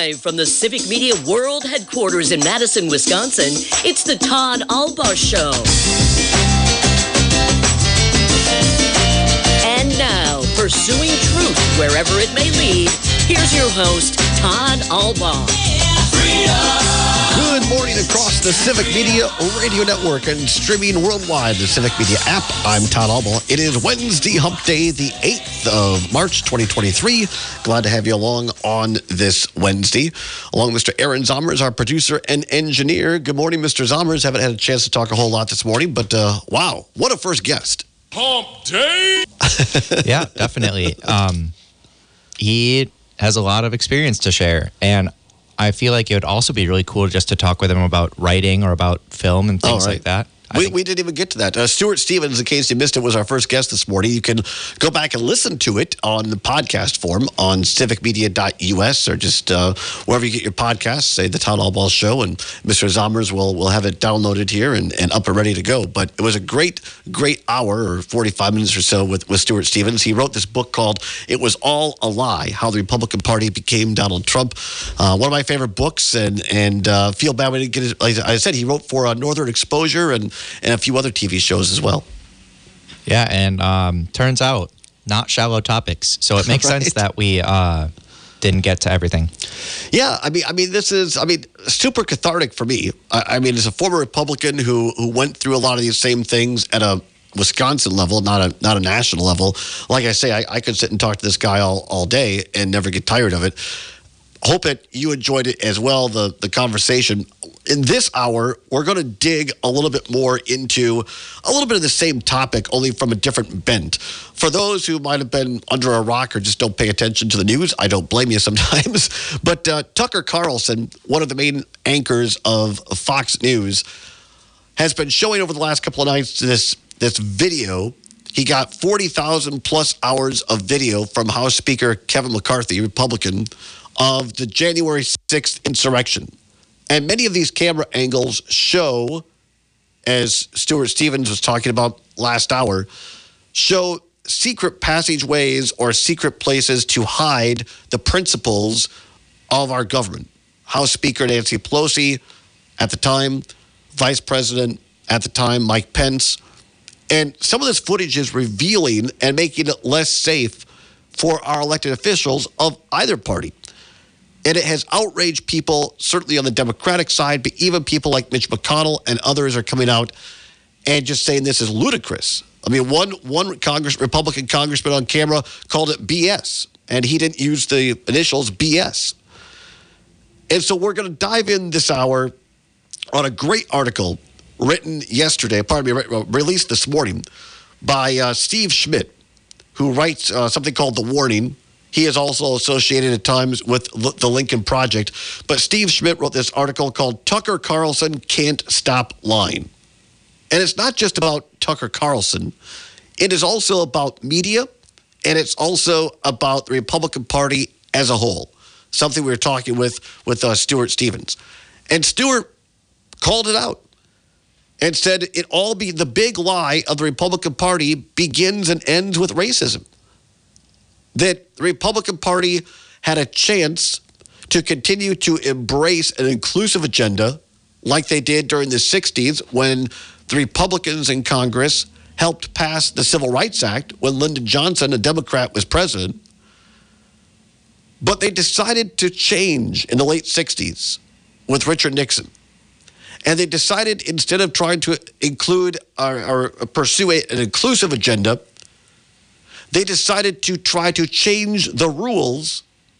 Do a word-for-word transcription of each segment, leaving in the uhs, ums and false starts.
Live from the Civic Media World Headquarters in Madison, Wisconsin, it's the Todd Albaugh Show. And now, pursuing truth wherever it may lead, here's your host, Todd Albaugh. Good morning across the Civic Media Radio Network and streaming worldwide, the Civic Media app. I'm Todd Albaugh. It is Wednesday, Hump Day, the eighth of March, twenty twenty-three. Glad to have you along on this Wednesday. Along with Mister Aaron Zommers, our producer and engineer. Good morning, Mister Zommers. Haven't had a chance to talk a whole lot this morning, but uh, wow, what a first guest. Hump Day! Yeah, definitely. Um, he has a lot of experience to share, and I feel like it would also be really cool just to talk with him about writing or about film and things right. like that. We, we didn't even get to that. Uh, Stuart Stevens, in case you missed it, was our first guest this morning. You can go back and listen to it on the podcast form on civic media dot U S or just uh, wherever you get your podcasts, say the Todd Albaugh Show, and Mister Zommers will will have it downloaded here and, and up and ready to go. But it was a great, great hour or forty-five minutes or so with, with Stuart Stevens. He wrote this book called It Was All a Lie, How the Republican Party Became Donald Trump. Uh, one of my favorite books, and, and uh, feel bad we didn't get it. Like I said, he wrote for uh, Northern Exposure and and a few other T V shows as well. Yeah, and um, turns out, not shallow topics. So it makes right. sense that we uh, didn't get to everything. Yeah, I mean, I mean, this is, I mean, super cathartic for me. I, I mean, as a former Republican who who went through a lot of these same things at a Wisconsin level, not a not a national level. Like I say, I, I could sit and talk to this guy all, all day and never get tired of it. Hope that you enjoyed it as well, the, the conversation. In this hour, we're going to dig a little bit more into a little bit of the same topic, only from a different bent. For those who might have been under a rock or just don't pay attention to the news, I don't blame you sometimes. But uh, Tucker Carlson, one of the main anchors of Fox News, has been showing over the last couple of nights this, this video. He got forty thousand plus hours of video from House Speaker Kevin McCarthy, Republican, of the January sixth insurrection. And many of these camera angles show, as Stuart Stevens was talking about last hour, show secret passageways or secret places to hide the principles of our government. House Speaker Nancy Pelosi at the time, Vice President at the time, Mike Pence. And some of this footage is revealing and making it less safe for our elected officials of either party. And it has outraged people, certainly on the Democratic side, but even people like Mitch McConnell and others are coming out and just saying this is ludicrous. I mean, one one Congress, Republican congressman on camera called it B S, and he didn't use the initials B S. And so we're going to dive in this hour on a great article written yesterday, pardon me, released this morning by uh, Steve Schmidt, who writes uh, something called The Warning. He is also associated at times with the Lincoln Project. But Steve Schmidt wrote this article called Tucker Carlson Can't Stop Lying. And it's not just about Tucker Carlson. It is also about media, and it's also about the Republican Party as a whole, something we were talking with, with uh, Stuart Stevens. And Stuart called it out and said it all be the big lie of the Republican Party begins and ends with racism. That the Republican Party had a chance to continue to embrace an inclusive agenda like they did during the sixties when the Republicans in Congress helped pass the Civil Rights Act when Lyndon Johnson, a Democrat, was president. But they decided to change in the late sixties with Richard Nixon. And they decided, instead of trying to include or, or pursue a, an inclusive agenda, they decided to try to change the rules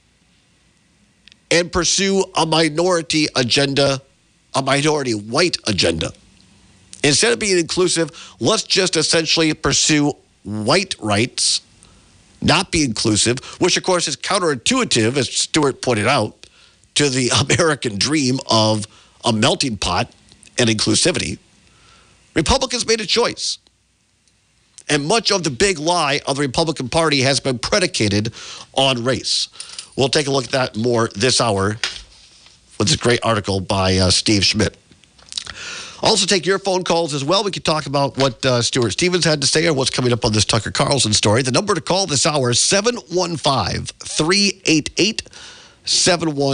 and pursue a minority agenda, a minority white agenda. Instead of being inclusive, let's just essentially pursue white rights, not be inclusive, which of course is counterintuitive, as Stuart pointed out, to the American dream of a melting pot and inclusivity. Republicans made a choice. And much of the big lie of the Republican Party has been predicated on race. We'll take a look at that more this hour with this great article by uh, Steve Schmidt. Also take your phone calls as well. We could talk about what uh, Stuart Stevens had to say or what's coming up on this Tucker Carlson story. The number to call this hour is seven one five, three eight eight, seven one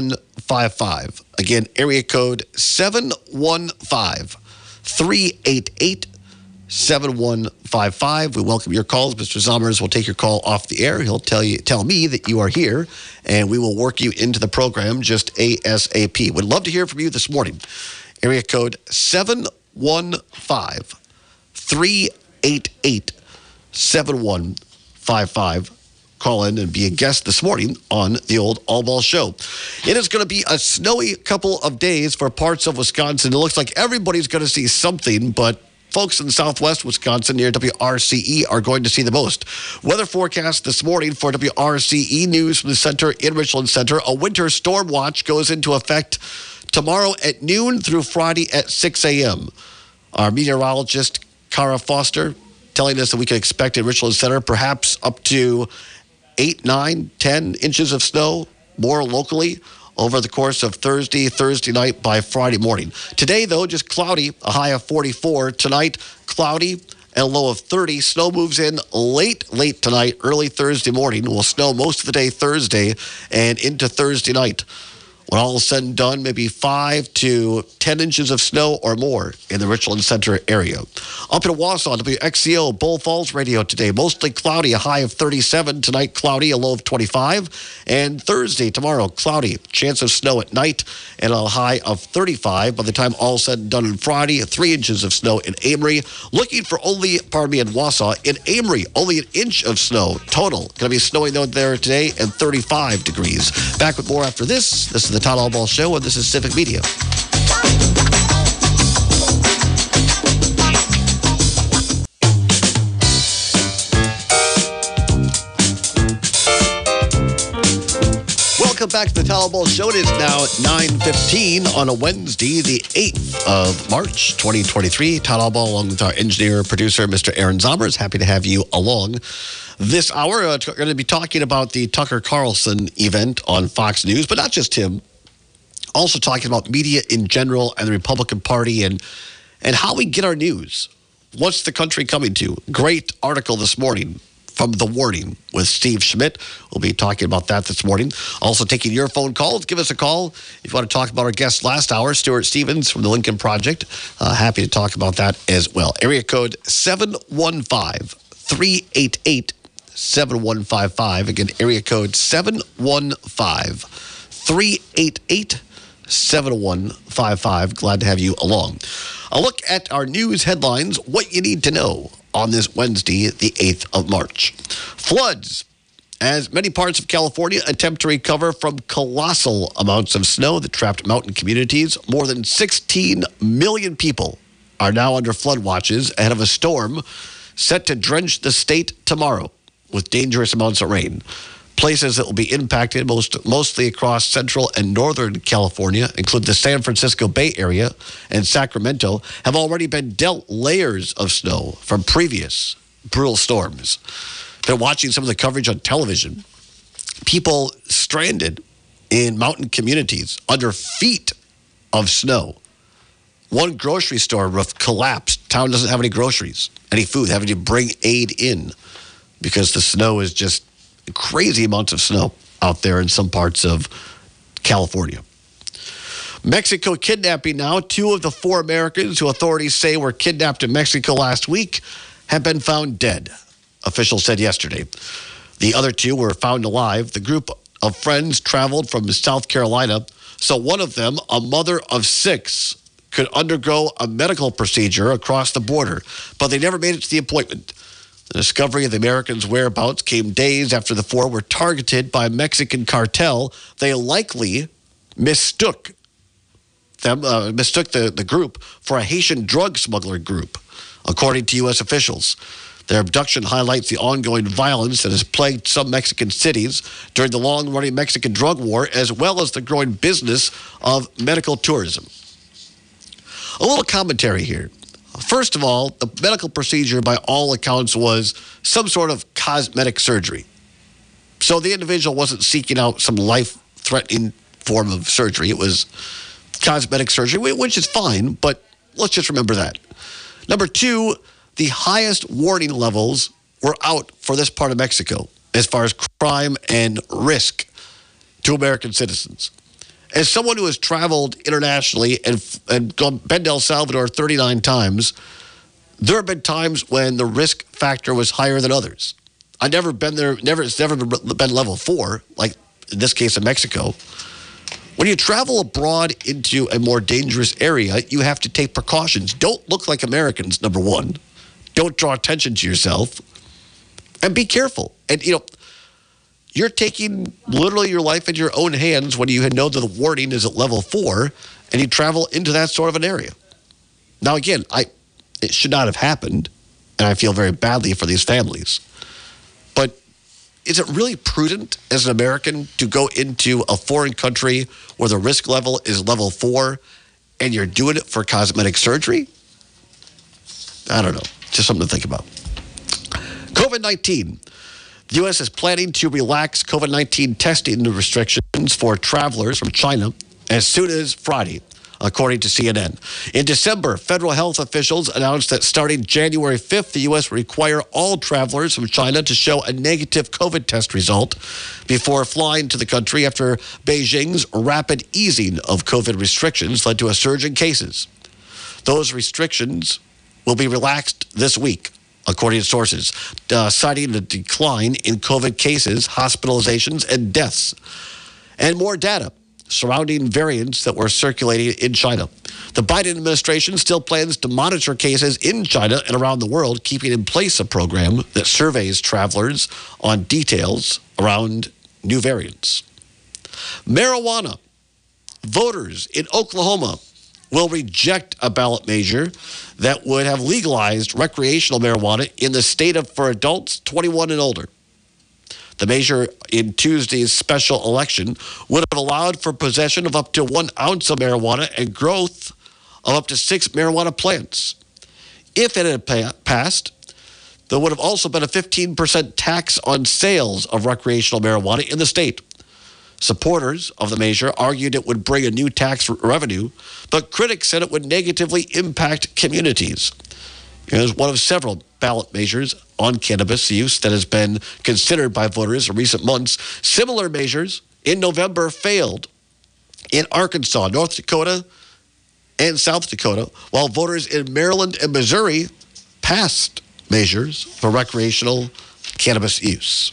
five five. Again, area code seven one five, three eight eight, seven one five five. We welcome your calls. Mister Zommers will take your call off the air. He'll tell you, tell me that you are here, and we will work you into the program just ASAP. Would love to hear from you this morning. Area code seven one five, three eight eight, seven one five five. Call in and be a guest this morning on the Old All Ball Show. It is going to be a snowy couple of days for parts of Wisconsin. It looks like everybody's going to see something, but folks in southwest Wisconsin near W R C E are going to see the most. Weather forecast this morning for W R C E News from the center in Richland Center. A winter storm watch goes into effect tomorrow at noon through Friday at six a.m. Our meteorologist, Kara Foster, telling us that we can expect in Richland Center perhaps up to eight, nine, ten inches of snow, more locally, over the course of Thursday, Thursday night by Friday morning. Today, though, just cloudy, a high of forty-four. Tonight, cloudy and a low of thirty. Snow moves in late, late tonight, early Thursday morning. Will snow most of the day Thursday and into Thursday night. When all is said and done, maybe five to ten inches of snow or more in the Richland Center area. Up in Wausau, W X C O, Bull Falls Radio today. Mostly cloudy, a high of thirty-seven. Tonight, cloudy, a low of twenty-five. And Thursday, tomorrow, cloudy. Chance of snow at night and a high of thirty-five. By the time all said and done on Friday, three inches of snow in Amory. Looking for only, pardon me, in Wausau. In Amory, only an inch of snow total. Going to be snowing out there today and thirty-five degrees. Back with more after this. This is the Todd Allball Show, and this is Civic Media. Welcome back to the Todd Allball Show. It is now nine fifteen on a Wednesday, the eighth of March, twenty twenty-three. Todd Allball, along with our engineer, producer, Mister Aaron Zommers. Happy to have you along this hour. Uh, we're going to be talking about the Tucker Carlson event on Fox News, but not just him. Also talking about media in general and the Republican Party and and how we get our news. What's the country coming to? Great article this morning from The Warning with Steve Schmidt. We'll be talking about that this morning. Also taking your phone calls. Give us a call if you want to talk about our guest last hour, Stuart Stevens from the Lincoln Project. Uh, happy to talk about that as well. Area code seven one five, three eight eight, seven one five five. Again, area code seven one five, three eight eight, seven one five five. Glad to have you along. A look at our news headlines, what you need to know on this Wednesday, the eighth of March. Floods, as many parts of California attempt to recover from colossal amounts of snow that trapped mountain communities. More than sixteen million people are now under flood watches ahead of a storm set to drench the state tomorrow with dangerous amounts of rain. Places that will be impacted most, mostly across central and northern California include the San Francisco Bay Area and Sacramento, have already been dealt layers of snow from previous brutal storms. Been watching some of the coverage on television. People stranded in mountain communities under feet of snow. One grocery store roof collapsed. Town doesn't have any groceries, any food, having to bring aid in because the snow is just crazy amounts of snow out there in some parts of California. Mexico kidnapping now. Two of the four Americans who authorities say were kidnapped in Mexico last week have been found dead, officials said yesterday. The other two were found alive. The group of friends traveled from South Carolina, so one of them, a mother of six, could undergo a medical procedure across the border, but they never made it to the appointment. The discovery of the Americans' whereabouts came days after the four were targeted by a Mexican cartel. They likely mistook them, uh, mistook the, the group for a Haitian drug smuggler group, according to U S officials. Their abduction highlights the ongoing violence that has plagued some Mexican cities during the long-running Mexican drug war, as well as the growing business of medical tourism. A little commentary here. First of all, the medical procedure, by all accounts, was some sort of cosmetic surgery. So the individual wasn't seeking out some life-threatening form of surgery. It was cosmetic surgery, which is fine, but let's just remember that. Number two, the highest warning levels were out for this part of Mexico as far as crime and risk to American citizens. as someone who has traveled internationally and, and gone, been to El Salvador thirty-nine times, there have been times when the risk factor was higher than others. I've never been there, never, it's never been level four, like in this case in Mexico. When you travel abroad into a more dangerous area, you have to take precautions. Don't look like Americans, number one. Don't draw attention to yourself. And be careful. And, you know, you're taking literally your life in your own hands when you know that the warning is at level four and you travel into that sort of an area. Now, again, I it should not have happened, and I feel very badly for these families. But is it really prudent as an American to go into a foreign country where the risk level is level four and you're doing it for cosmetic surgery? I don't know. Just something to think about. COVID nineteen. The U S is planning to relax COVID nineteen testing restrictions for travelers from China as soon as Friday, according to C N N. In December, federal health officials announced that starting January fifth, the U S will require all travelers from China to show a negative COVID test result before flying to the country after Beijing's rapid easing of COVID restrictions led to a surge in cases. Those restrictions will be relaxed this week, according to sources, uh, citing the decline in COVID cases, hospitalizations, and deaths, and more data surrounding variants that were circulating in China. The Biden administration still plans to monitor cases in China and around the world, keeping in place a program that surveys travelers on details around new variants. Marijuana. Voters in Oklahoma will reject a ballot measure that would have legalized recreational marijuana in the state of for adults twenty-one and older. The measure in Tuesday's special election would have allowed for possession of up to one ounce of marijuana and growth of up to six marijuana plants. If it had pa- passed, there would have also been a fifteen percent tax on sales of recreational marijuana in the state. Supporters of the measure argued it would bring a new tax revenue, but critics said it would negatively impact communities. It was one of several ballot measures on cannabis use that has been considered by voters in recent months. Similar measures in November failed in Arkansas, North Dakota, and South Dakota, while voters in Maryland and Missouri passed measures for recreational cannabis use.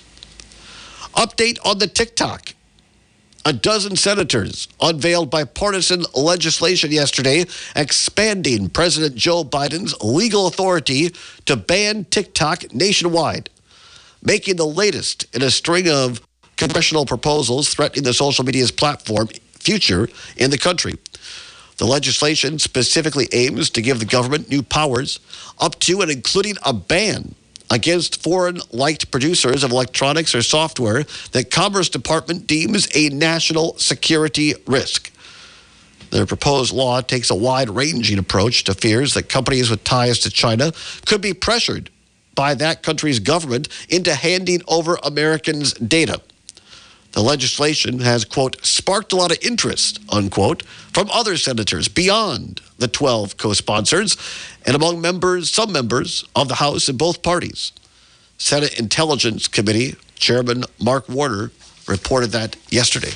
Update on the TikTok. A dozen senators unveiled bipartisan legislation yesterday expanding President Joe Biden's legal authority to ban TikTok nationwide, making the latest in a string of congressional proposals threatening the social media's platform future in the country. The legislation specifically aims to give the government new powers up to and including a ban against foreign-liked producers of electronics or software that Commerce Department deems a national security risk. Their proposed law takes a wide-ranging approach to fears that companies with ties to China could be pressured by that country's government into handing over Americans' data. The legislation has, quote, sparked a lot of interest, unquote, from other senators beyond the twelve co-sponsors and among members, some members of the House in both parties. Senate Intelligence Committee Chairman Mark Warner reported that yesterday.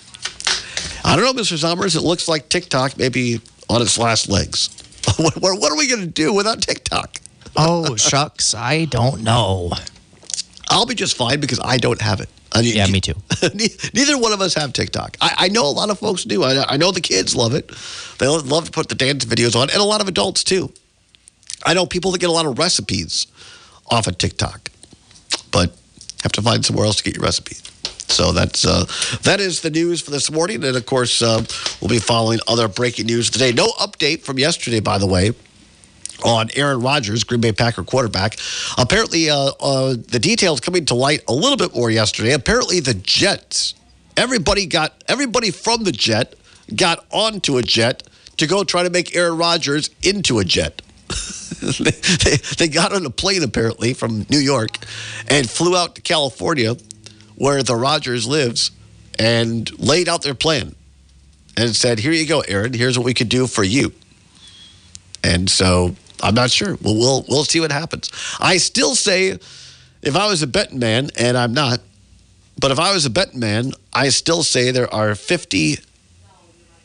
I don't know, Mister Sommers, it looks like TikTok may be on its last legs. what, what are we going to do without TikTok? Oh, shucks, I don't know. I'll be just fine because I don't have it. I mean, yeah, me too. Neither one of us have TikTok. I, I know a lot of folks do. I, I know the kids love it. They love to put the dance videos on, and a lot of adults too. I know people that get a lot of recipes off of TikTok, but have to find somewhere else to get your recipes. So that's uh, that is the news for this morning, and of course uh, we'll be following other breaking news today. No update from yesterday, by the way, on Aaron Rodgers, Green Bay Packer quarterback. Apparently, uh, uh, the details coming to light a little bit more yesterday. Apparently, the Jets, everybody got everybody from the Jet got onto a jet to go try to make Aaron Rodgers into a jet. they, they, they got on a plane, apparently, from New York and flew out to California, where the Rodgers lives, and laid out their plan and said, here you go, Aaron. Here's what we could do for you. And so I'm not sure. Well, we'll we'll see what happens. I still say, if I was a betting man, and I'm not, but if I was a betting man, I still say there are fifty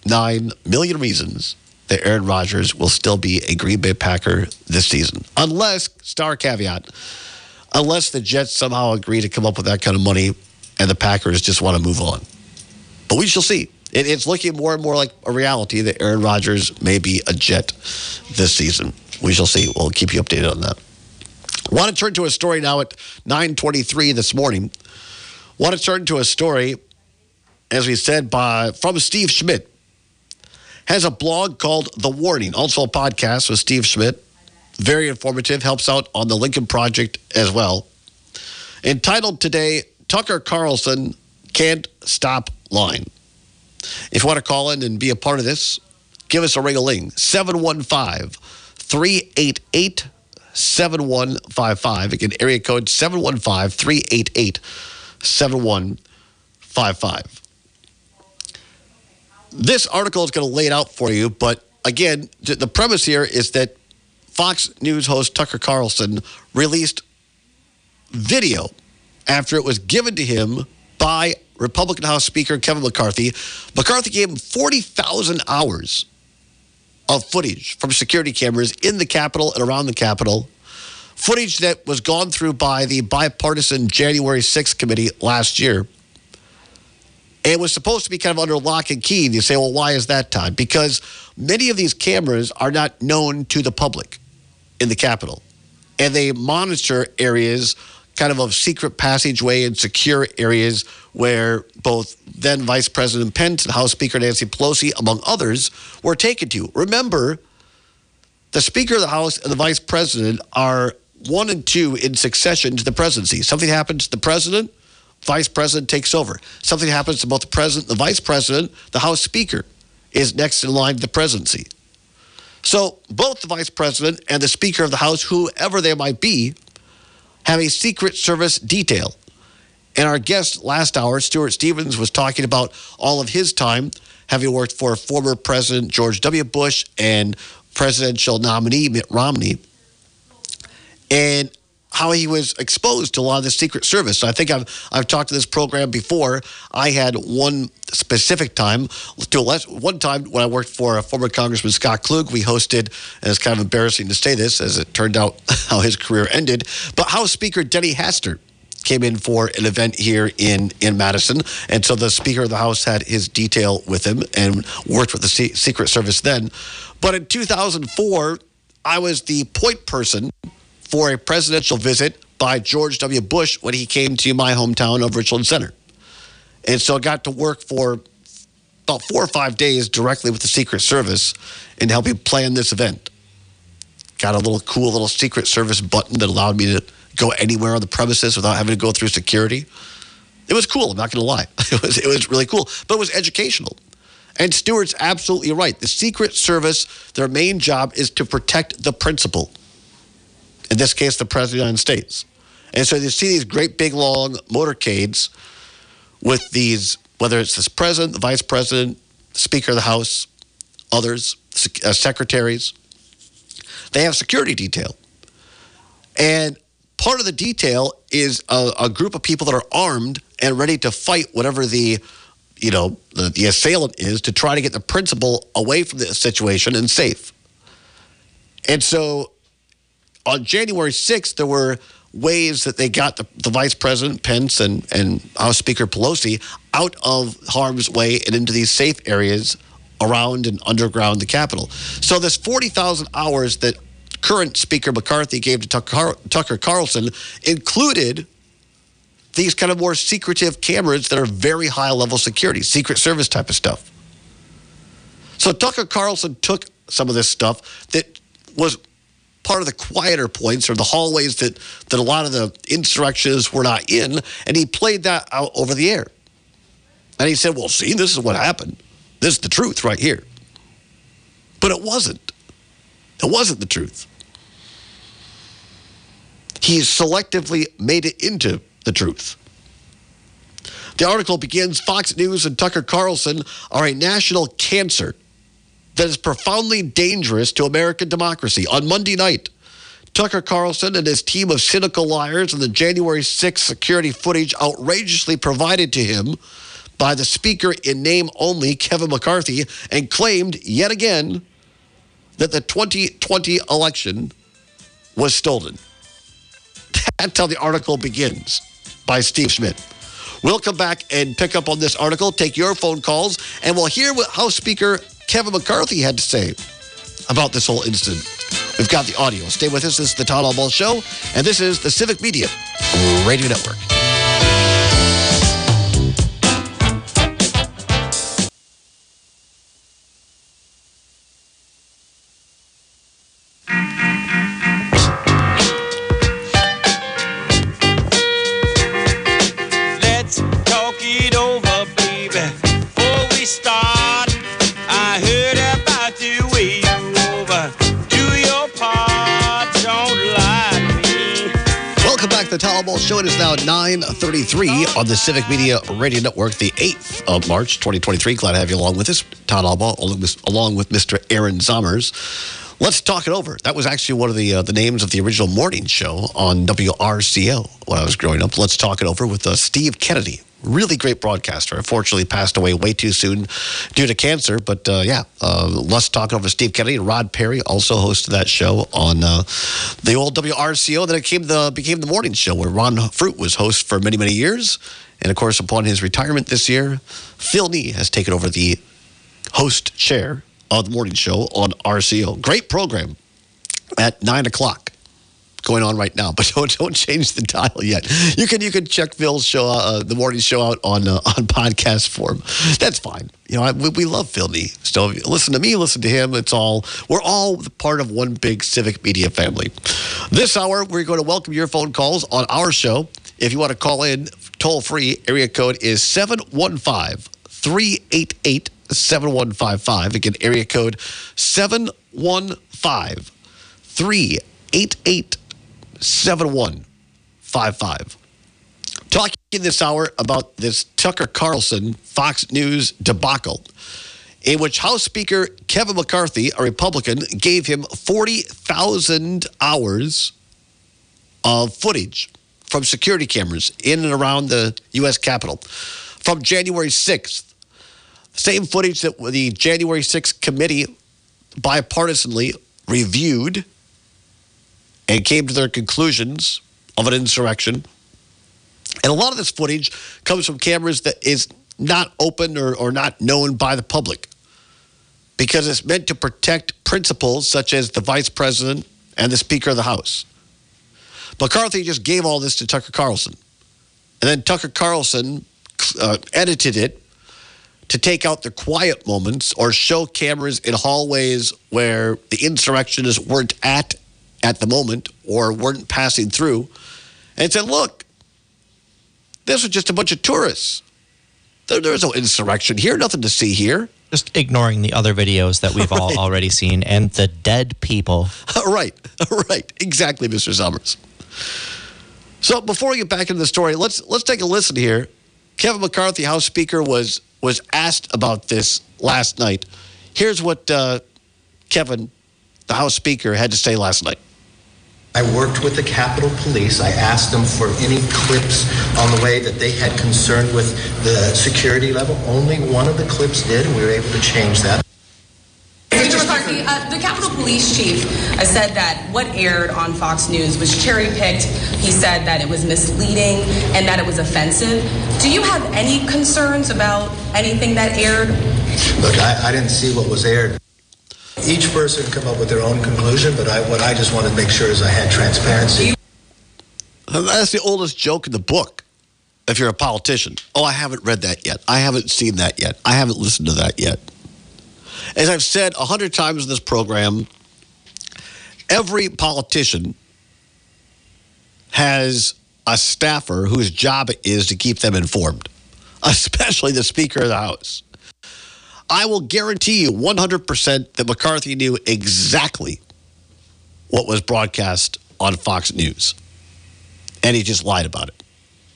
nine million reasons that Aaron Rodgers will still be a Green Bay Packer this season. Unless, star caveat, unless the Jets somehow agree to come up with that kind of money and the Packers just want to move on. But we shall see. It, it's looking more and more like a reality that Aaron Rodgers may be a Jet this season. We shall see. We'll keep you updated on that. Want to turn to a story now at nine twenty-three this morning. Want to turn to a story, as we said, by from Steve Schmidt. Has a blog called The Warning, also a podcast with Steve Schmidt. Very informative, helps out on the Lincoln Project as well. Entitled today, Tucker Carlson Can't Stop Lying. If you want to call in and be a part of this, give us a ring-a-ling. seven one five, three eight eight, seven one five five. Again, area code seven one five, three eight eight, seven one five five. This article is going to lay it out for you, but again, the premise here is that Fox News host Tucker Carlson released video after it was given to him by Republican House Speaker Kevin McCarthy. McCarthy gave him forty thousand hours of footage from security cameras in the Capitol and around the Capitol, footage that was gone through by the bipartisan January sixth committee last year. It was supposed to be kind of under lock and key. And you say, well, why is that, Todd? Because many of these cameras are not known to the public in the Capitol. And they monitor areas kind of of secret passageway and secure areas where both then Vice President Pence and House Speaker Nancy Pelosi, among others, were taken to. Remember, the Speaker of the House and the Vice President are one and two in succession to the presidency. Something happens to the president, Vice President takes over. Something happens to both the President and the Vice President, the House Speaker is next in line to the presidency. So both the Vice President and the Speaker of the House, whoever they might be, have a Secret Service detail. And our guest last hour, Stuart Stevens, was talking about all of his time having worked for former President George W. Bush and presidential nominee Mitt Romney, and how he was exposed to a lot of the Secret Service. So I think I've I've talked to this program before. I had one specific time, to a one time when I worked for a former Congressman Scott Klug, we hosted, and it's kind of embarrassing to say this, as it turned out how his career ended, but House Speaker Denny Hastert came in for an event here in, in Madison. And so the Speaker of the House had his detail with him and worked with the C- Secret Service then. But in two thousand four, I was the point person for a presidential visit by George W. Bush when he came to my hometown of Richland Center. And so I got to work for about four or five days directly with the Secret Service in helping plan this event. Got a little cool little Secret Service button that allowed me to go anywhere on the premises without having to go through security. It was cool, I'm not going to lie. It was, it was really cool, but it was educational. And Stuart's absolutely right. The Secret Service, their main job is to protect the principal. In this case, the President of the United States. And so you see these great big long motorcades with these, whether it's this president, the vice president, the Speaker of the House, others, uh, secretaries, they have security detail. And part of the detail is a, a group of people that are armed and ready to fight whatever the, you know, the, the assailant is to try to get the principal away from the situation and safe. And so on January sixth, there were ways that they got the, the Vice President Pence and, and House Speaker Pelosi out of harm's way and into these safe areas around and underground the Capitol. So this forty thousand hours that current Speaker McCarthy gave to Tucker, Tucker Carlson included these kind of more secretive cameras that are very high-level security, Secret Service type of stuff. So Tucker Carlson took some of this stuff that was part of the quieter points or the hallways that, that a lot of the insurrectionists were not in, and he played that out over the air. And he said, well, see, this is what happened. This is the truth right here. But it wasn't. It wasn't the truth. He selectively made it into the truth. The article begins, Fox News and Tucker Carlson are a national cancer that is profoundly dangerous to American democracy. On Monday night, Tucker Carlson and his team of cynical liars and the January sixth security footage outrageously provided to him by the speaker in name only, Kevin McCarthy, and claimed yet again that the twenty twenty election was stolen. That's how the article begins by Steve Schmidt. We'll come back and pick up on this article, take your phone calls, and we'll hear what House Speaker Kevin McCarthy had to say about this whole incident. We've got the audio. Stay with us. This is the Todd Albaugh Show, and this is the Civic Media Radio Network. The Todd Albaugh Show. It is now nine thirty-three on the Civic Media Radio Network, the eighth of March, twenty twenty-three. Glad to have you along with us. Todd Albaugh, along with, along with Mister Aaron Zommers. Let's talk it over. That was actually one of the uh, the names of the original morning show on W R C O when I was growing up. Let's talk it over with uh, Steve Kennedy. Really great broadcaster. Unfortunately, passed away way too soon due to cancer. But uh, yeah, uh, let's talk over Steve Kennedy. And Rod Perry also hosted that show on uh, the old W R C O. Then it came the, became the morning show where Ron Fruit was host for many, many years. And of course, upon his retirement this year, Phil Nee has taken over the host chair of the morning show on R C O. Great program at nine o'clock. Going on right now, but don't don't change the dial yet. You can you can check Phil's show, uh, the morning show out on uh, on podcast form. That's fine. You know, I, we, we love Phil Nee. So listen to me, listen to him. It's all we're all part of one big Civic Media family. This hour, we're going to welcome your phone calls on our show. If you want to call in toll free, area code is seven one five, three eight eight, seven one five five. Again, area code seven one five, three eight eight, seven one five five. Talking this hour about this Tucker Carlson Fox News debacle, in which House Speaker Kevin McCarthy, a Republican, gave him forty thousand hours of footage from security cameras in and around the U S Capitol from January sixth. Same footage that the January sixth committee bipartisanly reviewed and came to their conclusions of an insurrection. And a lot of this footage comes from cameras that is not open or, or not known by the public because it's meant to protect principles such as the vice president and the Speaker of the House. McCarthy just gave all this to Tucker Carlson. And then Tucker Carlson uh, edited it to take out the quiet moments or show cameras in hallways where the insurrectionists weren't at at the moment or weren't passing through, and said, look, this was just a bunch of tourists. There, there's no insurrection here, nothing to see here. Just ignoring the other videos that we've all already seen and the dead people. Right, right, exactly, Mister Summers. So before we get back into the story, let's let's take a listen here. Kevin McCarthy, House Speaker, was was asked about this last night. Here's what uh, Kevin, the House Speaker, had to say last night. I worked with the Capitol Police. I asked them for any clips on the way that they had concern with the security level. Only one of the clips did, and we were able to change that. Mister McCarthy, uh, the Capitol Police Chief uh, said that what aired on Fox News was cherry-picked. He said that it was misleading and that it was offensive. Do you have any concerns about anything that aired? Look, I, I didn't see what was aired. Each person can come up with their own conclusion, but I, what I just wanted to make sure is I had transparency. That's the oldest joke in the book, if you're a politician. Oh, I haven't read that yet. I haven't seen that yet. I haven't listened to that yet. As I've said a hundred times in this program, every politician has a staffer whose job it is to keep them informed, especially the Speaker of the House. I will guarantee you one hundred percent that McCarthy knew exactly what was broadcast on Fox News, and he just lied about it.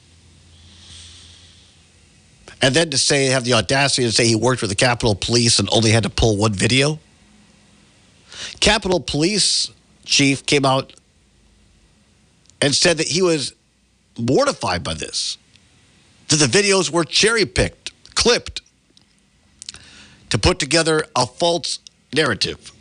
And then to say, have the audacity to say he worked with the Capitol Police and only had to pull one video. Capitol Police Chief came out and said that he was mortified by this, that the videos were cherry-picked, clipped to put together a false narrative.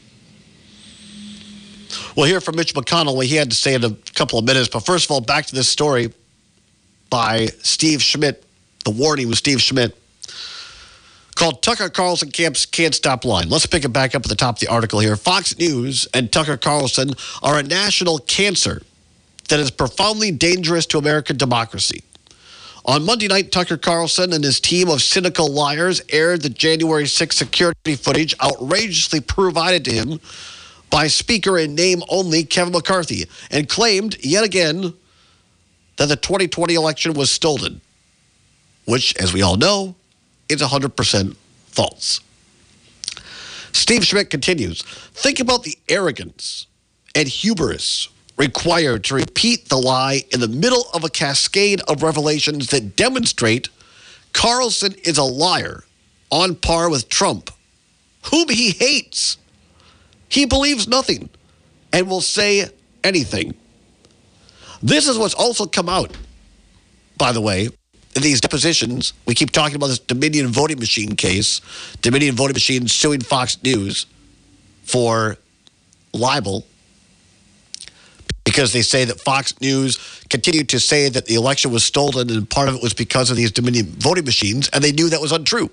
We'll hear from Mitch McConnell what he had to say in a couple of minutes. But first of all, back to this story by Steve Schmidt, the warning with Steve Schmidt, called Tucker Carlson Can't, Can't Stop Lying. Let's pick it back up at the top of the article here. Fox News and Tucker Carlson are a national cancer that is profoundly dangerous to American democracy. On Monday night, Tucker Carlson and his team of cynical liars aired the January sixth security footage outrageously provided to him by Speaker in name only Kevin McCarthy, and claimed yet again that the twenty twenty election was stolen, which, as we all know, is one hundred percent false. Steve Schmidt continues, think about the arrogance and hubris required to repeat the lie in the middle of a cascade of revelations that demonstrate Carlson is a liar on par with Trump, whom he hates. He believes nothing and will say anything. This is what's also come out, by the way, in these depositions. We keep talking about this Dominion voting machine case, Dominion voting machine suing Fox News for libel, because they say that Fox News continued to say that the election was stolen and part of it was because of these Dominion voting machines, and they knew that was untrue.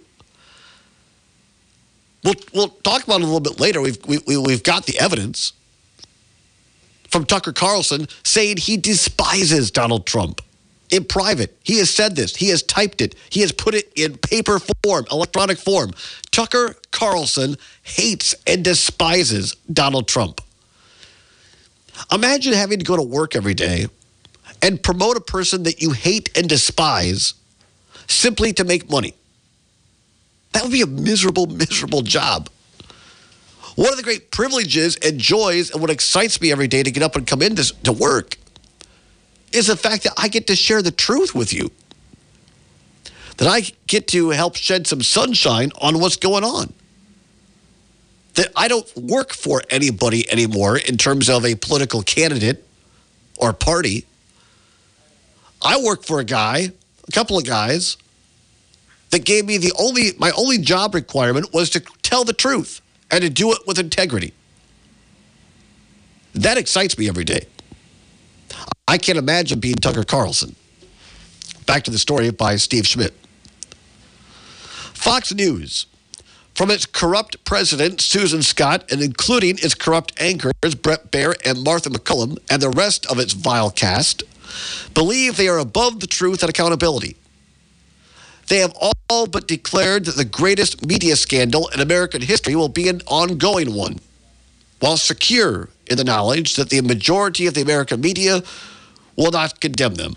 We'll, we'll talk about it a little bit later. We've, we, we've got the evidence from Tucker Carlson saying he despises Donald Trump in private. He has said this. He has typed it. He has put it in paper form, electronic form. Tucker Carlson hates and despises Donald Trump. Imagine having to go to work every day and promote a person that you hate and despise simply to make money. That would be a miserable, miserable job. One of the great privileges and joys and what excites me every day to get up and come in to, to work is the fact that I get to share the truth with you. That I get to help shed some sunshine on what's going on. That I don't work for anybody anymore in terms of a political candidate or party. I work for a guy, a couple of guys, that gave me the only, my only job requirement was to tell the truth and to do it with integrity. That excites me every day. I can't imagine being Tucker Carlson. Back to the story by Steve Schmidt. Fox News, from its corrupt president, Susan Scott, and including its corrupt anchors, Bret Baier and Martha McCullum, and the rest of its vile cast, believe they are above the truth and accountability. They have all but declared that the greatest media scandal in American history will be an ongoing one, while secure in the knowledge that the majority of the American media will not condemn them.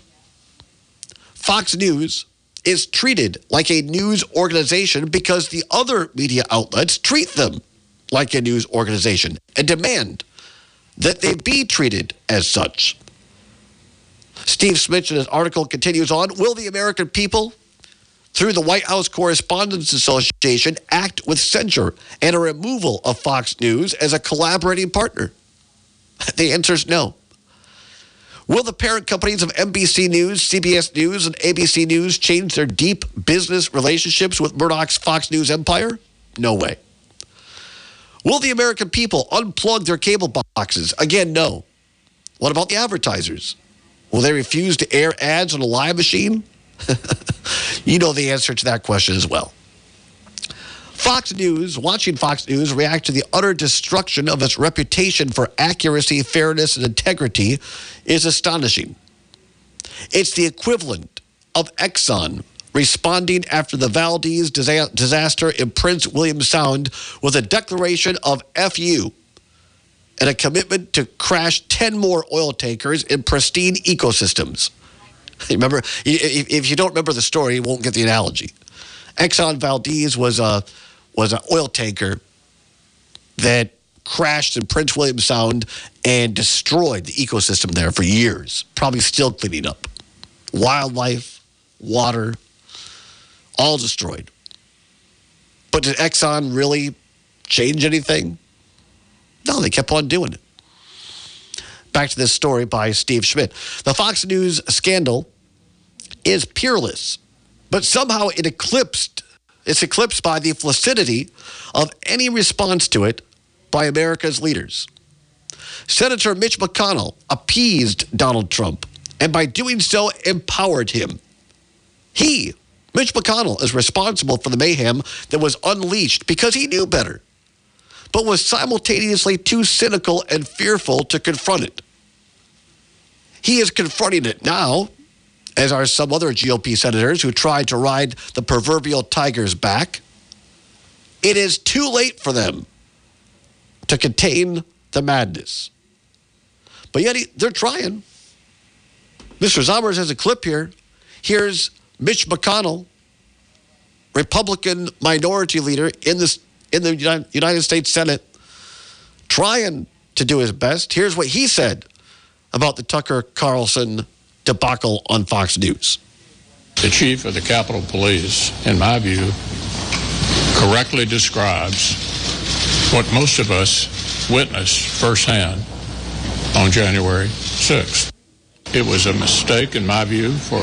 Fox News is treated like a news organization because the other media outlets treat them like a news organization and demand that they be treated as such. Steve Schmidt in his article continues on, will the American people, through the White House Correspondents Association, act with censure and a removal of Fox News as a collaborating partner? The answer is no. Will the parent companies of N B C News, C B S News, and A B C News change their deep business relationships with Murdoch's Fox News empire? No way. Will the American people unplug their cable boxes? Again, no. What about the advertisers? Will they refuse to air ads on a live machine? You know the answer to that question as well. Fox News, watching Fox News react to the utter destruction of its reputation for accuracy, fairness, and integrity is astonishing. It's the equivalent of Exxon responding after the Valdez disa- disaster in Prince William Sound with a declaration of F U and a commitment to crash ten more oil tankers in pristine ecosystems. Remember, if you don't remember the story, you won't get the analogy. Exxon Valdez was a was an oil tanker that crashed in Prince William Sound and destroyed the ecosystem there for years, probably still cleaning up. Wildlife, water, all destroyed. But did Exxon really change anything? No, they kept on doing it. Back to this story by Steve Schmidt. The Fox News scandal is peerless But somehow it eclipsed, it's eclipsed by the flaccidity of any response to it by America's leaders. Senator Mitch McConnell appeased Donald Trump and by doing so empowered him. He, Mitch McConnell, is responsible for the mayhem that was unleashed because he knew better, but was simultaneously too cynical and fearful to confront it. He is confronting it now, as are some other G O P senators who tried to ride the proverbial tiger's back. It is too late for them to contain the madness. But yet he, they're trying. Mister Zommers has a clip here. Here's Mitch McConnell, Republican minority leader in, this, in the United States Senate, trying to do his best. Here's what he said about the Tucker Carlson debacle on Fox News. The chief of the Capitol Police, in my view, correctly describes what most of us witnessed firsthand on January sixth. It was a mistake, in my view, for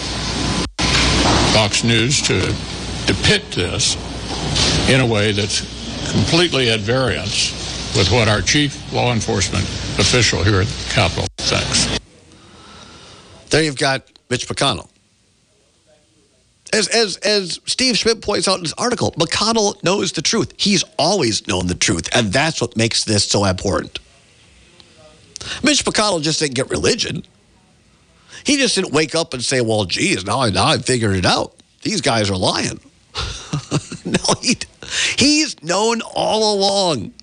Fox News to depict this in a way that's completely at variance with what our chief law enforcement official here at the Capitol thinks. There you've got Mitch McConnell. As, as, as Steve Schmidt points out in his article, McConnell knows the truth. He's always known the truth, and that's what makes this so abhorrent. Mitch McConnell just didn't get religion. He just didn't wake up and say, well, geez, now I, now I figured it out. These guys are lying. No, he, he's known all along.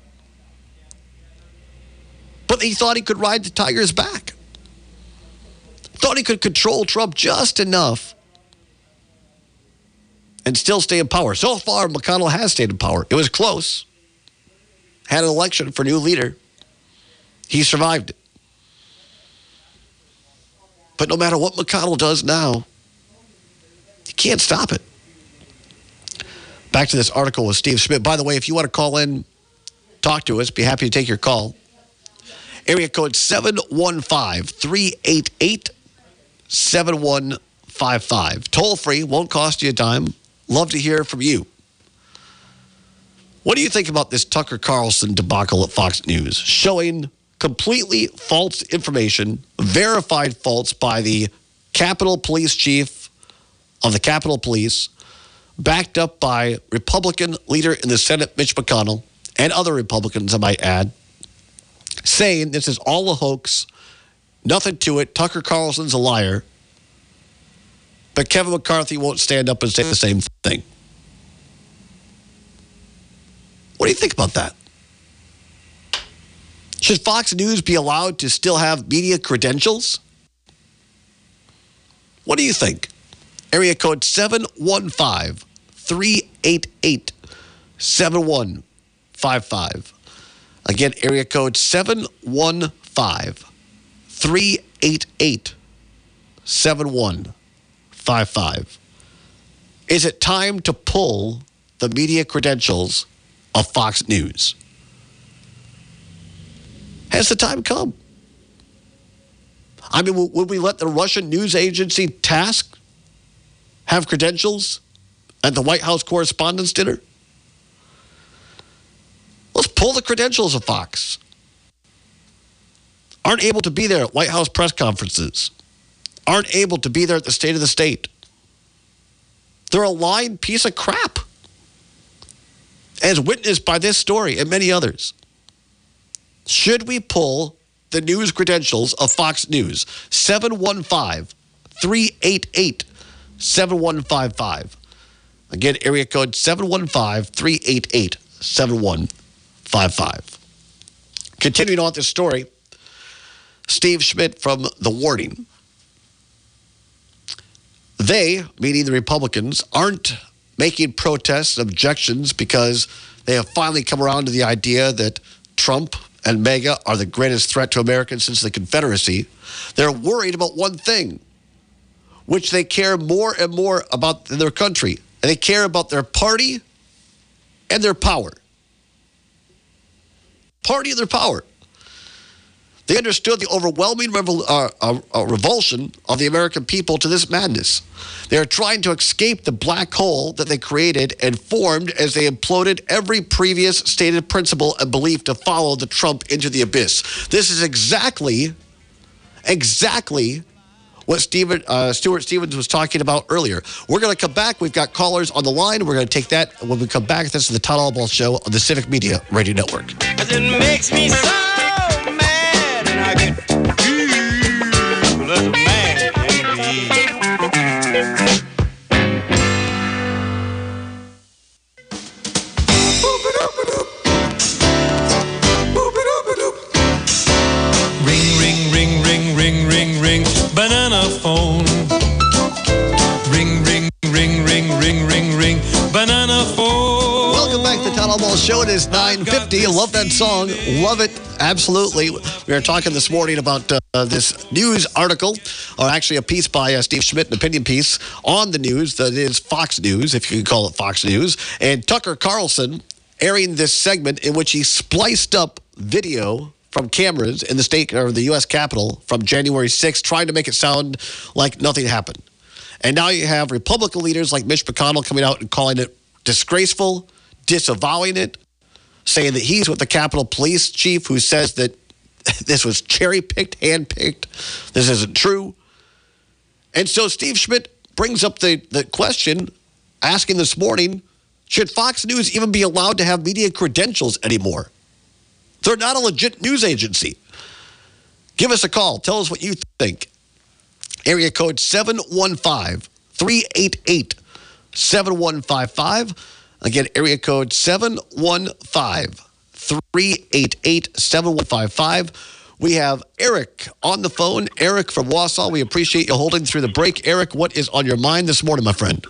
But he thought he could ride the tiger's back. Thought he could control Trump just enough and still stay in power. So far, McConnell has stayed in power. It was close. Had an election for new leader. He survived it. But no matter what McConnell does now, you can't stop it. Back to this article with Steve Schmidt. By the way, if you want to call in, talk to us, be happy to take your call. Area code seven one five, three eight eight, seven one five five. Toll free, won't cost you a dime. Love to hear from you. What do you think about this Tucker Carlson debacle at Fox News? Showing completely false information, verified false by the Capitol Police Chief of the Capitol Police, backed up by Republican leader in the Senate, Mitch McConnell, and other Republicans, I might add, saying this is all a hoax, nothing to it, Tucker Carlson's a liar, but Kevin McCarthy won't stand up and say the same thing. What do you think about that? Should Fox News be allowed to still have media credentials? What do you think? Area code seven one five, three eight eight, seven one five five. Again, area code seven one five, three eight eight, seven one five five. Is it time to pull the media credentials of Fox News? Has the time come? I mean, would we let the Russian news agency TASS have credentials at the White House Correspondents' Dinner? Let's pull the credentials of Fox. Aren't able to be there at White House press conferences. Aren't able to be there at the State of the State. They're a lying piece of crap, as witnessed by this story and many others. Should we pull the news credentials of Fox News? seven one five, three eight eight, seven one five five. Again, area code seven one five, three eight eight, seven one five five. Continuing on this story, Steve Schmidt from The Warning. They, meaning the Republicans, aren't making protests and objections because they have finally come around to the idea that Trump and MAGA are the greatest threat to Americans since the Confederacy. They're worried about one thing, which they care more and more about than their country. And they care about their party and their power. Party and their power. They understood the overwhelming revol- uh, uh, uh, revulsion of the American people to this madness. They are trying to escape the black hole that they created and formed as they imploded every previous stated principle and belief to follow the Trump into the abyss. This is exactly, exactly what Steven, uh, Stuart Stevens was talking about earlier. We're going to come back. We've got callers on the line. We're going to take that when we come back. This is the Todd Albaugh Show on the Civic Media Radio Network. 'Cause it makes me so mad, and I get feel as a man can be. Ring, ring, ring, ring, ring, ring, ring, banana phone. Ring, ring, ring, ring, ring, ring, ring, banana phone. Welcome back to the Todd Albaugh Show. It is nine fifty. I love that song. Love it. Absolutely. We were talking this morning about uh, this news article, or actually a piece by uh, Steve Schmidt, an opinion piece on the news that is Fox News, if you can call it Fox News, and Tucker Carlson airing this segment in which he spliced up video from cameras in the state or the U S Capitol from January sixth, trying to make it sound like nothing happened. And now you have Republican leaders like Mitch McConnell coming out and calling it disgraceful, disavowing it, saying that he's with the Capitol Police chief who says that this was cherry-picked, hand-picked. This isn't true. And so Steve Schmidt brings up the, the question, asking this morning, should Fox News even be allowed to have media credentials anymore? They're not a legit news agency. Give us a call. Tell us what you think. Area code seven one five, three eight eight, seven one five five. Again, area code seven one five, three eight eight, seven one five five. We have Eric on the phone. Eric from Wausau. We appreciate you holding through the break. Eric, what is on your mind this morning, my friend?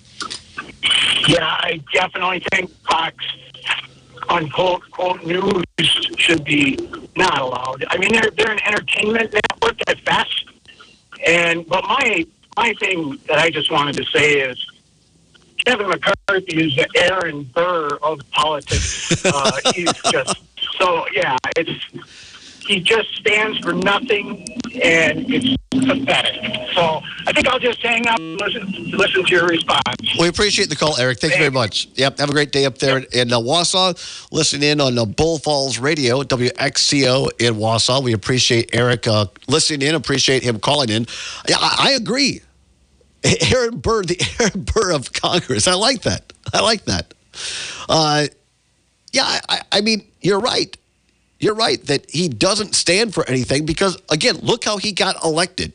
Yeah, I definitely think Fox, unquote, quote, news should be not allowed. I mean, they're they're an entertainment network at best. And but my my thing that I just wanted to say is Kevin McCarthy is the Aaron Burr of politics. Uh, he's just so yeah, it's he just stands for nothing, and it's pathetic. So I think I'll just hang up and listen listen to your response. We appreciate the call, Eric. Thank you very much. Yep, have a great day up there in uh, Wausau. Listen in on uh, Bull Falls Radio, W X C O in Wausau. We appreciate Eric uh, listening in, appreciate him calling in. Yeah, I, I agree. Aaron Burr, the Aaron Burr of Congress. I like that. I like that. Uh, yeah, I, I mean, you're right. You're right that he doesn't stand for anything because, again, look how he got elected.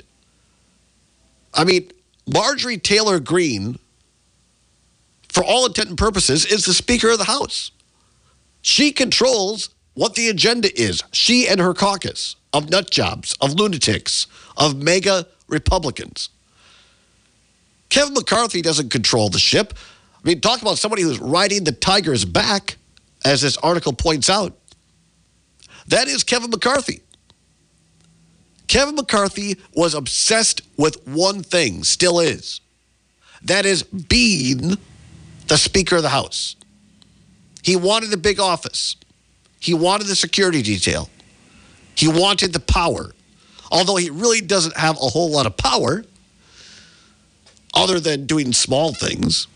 I mean, Marjorie Taylor Greene, for all intent and purposes, is the Speaker of the House. She controls what the agenda is. She and her caucus of nut jobs, of lunatics, of mega Republicans. Kevin McCarthy doesn't control the ship. I mean, talk about somebody who's riding the tiger's back, as this article points out. That is Kevin McCarthy. Kevin McCarthy was obsessed with one thing, still is. That is being the Speaker of the House. He wanted the big office. He wanted the security detail. He wanted the power. Although he really doesn't have a whole lot of power, other than doing small things.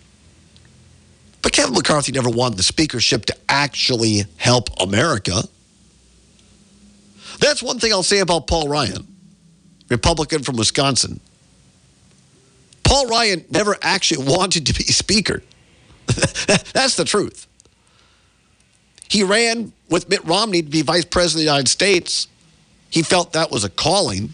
But Kevin McCarthy never wanted the speakership to actually help America. That's one thing I'll say about Paul Ryan, Republican from Wisconsin. Paul Ryan never actually wanted to be Speaker. That's the truth. He ran with Mitt Romney to be Vice President of the United States. He felt that was a calling.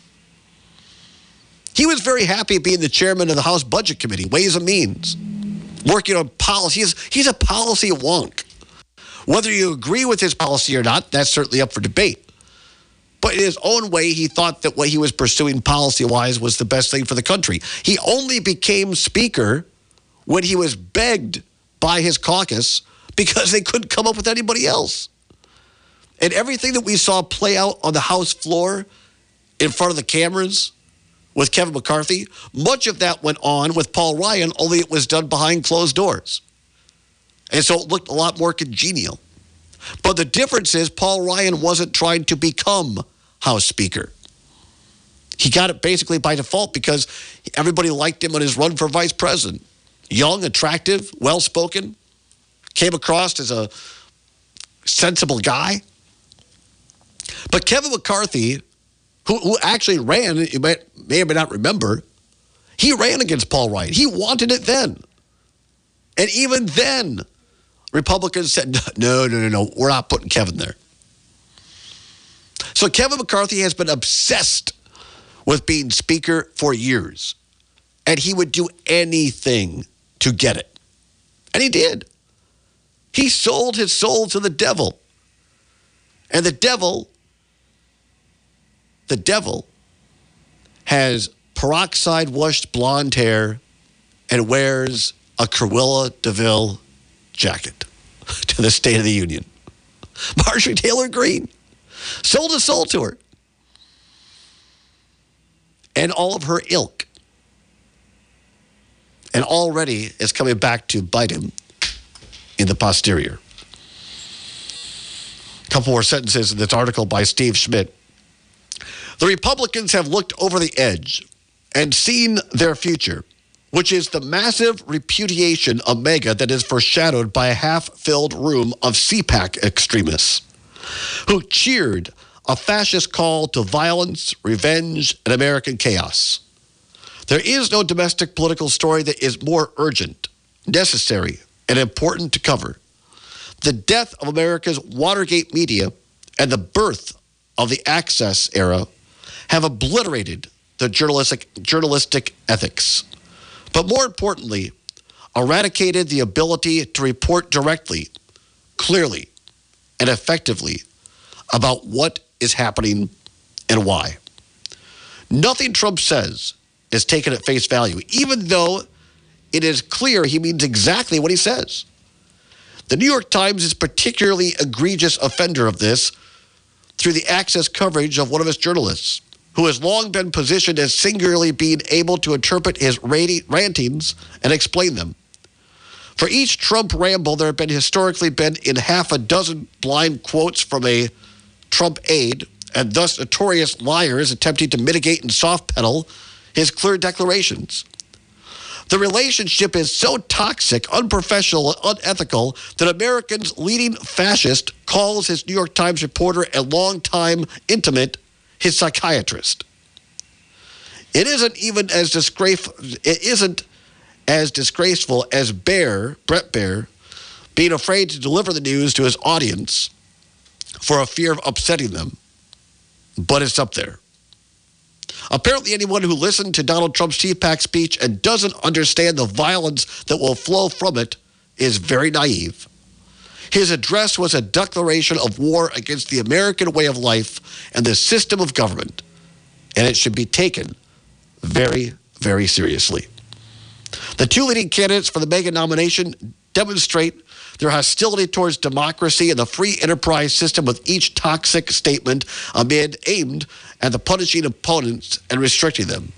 He was very happy being the chairman of the House Budget Committee, Ways and Means, working on policy. He's, he's a policy wonk. Whether you agree with his policy or not, that's certainly up for debate. But in his own way, he thought that what he was pursuing policy-wise was the best thing for the country. He only became Speaker when he was begged by his caucus because they couldn't come up with anybody else. And everything that we saw play out on the House floor in front of the cameras with Kevin McCarthy, much of that went on with Paul Ryan, only it was done behind closed doors. And so it looked a lot more congenial. But the difference is Paul Ryan wasn't trying to become House Speaker. He got it basically by default because everybody liked him on his run for vice president. Young, attractive, well-spoken, came across as a sensible guy. But Kevin McCarthy, who, who actually ran, you may, may or may not remember, he ran against Paul Ryan. He wanted it then. And even then, Republicans said, no, no, no, no, we're not putting Kevin there. So Kevin McCarthy has been obsessed with being Speaker for years. And he would do anything to get it. And he did. He sold his soul to the devil. And the devil, the devil has peroxide-washed blonde hair and wears a Cruella de Vil jacket to the State of the Union. Marjorie Taylor Greene sold his soul to her. And all of her ilk. And already is coming back to bite him in the posterior. A couple more sentences in this article by Steve Schmidt. The Republicans have looked over the edge and seen their future, which is the massive repudiation of MAGA that is foreshadowed by a half-filled room of C PAC extremists who cheered a fascist call to violence, revenge, and American chaos. There is no domestic political story that is more urgent, necessary, and important to cover. The death of America's Watergate media and the birth of the Access era have obliterated the journalistic, journalistic ethics. But more importantly, eradicated the ability to report directly, clearly, and effectively about what is happening and why. Nothing Trump says is taken at face value, even though it is clear he means exactly what he says. The New York Times is a particularly egregious offender of this through the Access coverage of one of his journalists, who has long been positioned as singularly being able to interpret his rantings and explain them. For each Trump ramble, there have been historically been in half a dozen blind quotes from a Trump aide, and thus notorious liars attempting to mitigate and soft pedal his clear declarations. The relationship is so toxic, unprofessional, and unethical that America's leading fascist calls his New York Times reporter and longtime intimate his psychiatrist. It isn't even as disgraceful. It isn't as disgraceful as Bear, Brett Baer, being afraid to deliver the news to his audience for a fear of upsetting them. But it's up there. Apparently, anyone who listened to Donald Trump's T PAC speech and doesn't understand the violence that will flow from it is very naive. His address was a declaration of war against the American way of life and the system of government, and it should be taken very, very seriously. The two leading candidates for the MAGA nomination demonstrate their hostility towards democracy and the free enterprise system with each toxic statement amid aimed at the punishing opponents and restricting them.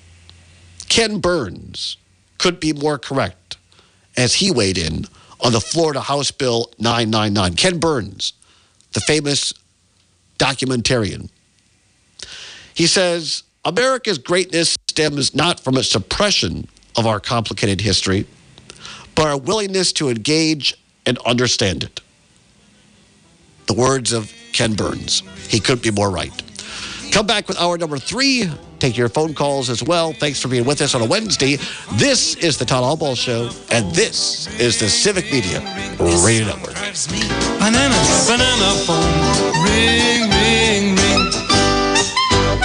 Ken Burns couldn't be more correct as he weighed in on the Florida House Bill nine ninety-nine. Ken Burns, the famous documentarian. He says, America's greatness stems not from a suppression of our complicated history, but our willingness to engage and understand it. The words of Ken Burns. He couldn't be more right. Come back with hour number three. Take your phone calls as well. Thanks for being with us on a Wednesday. This is the Todd Albaugh Show, and this is the Civic Media Radio Network. Banana, banana phone.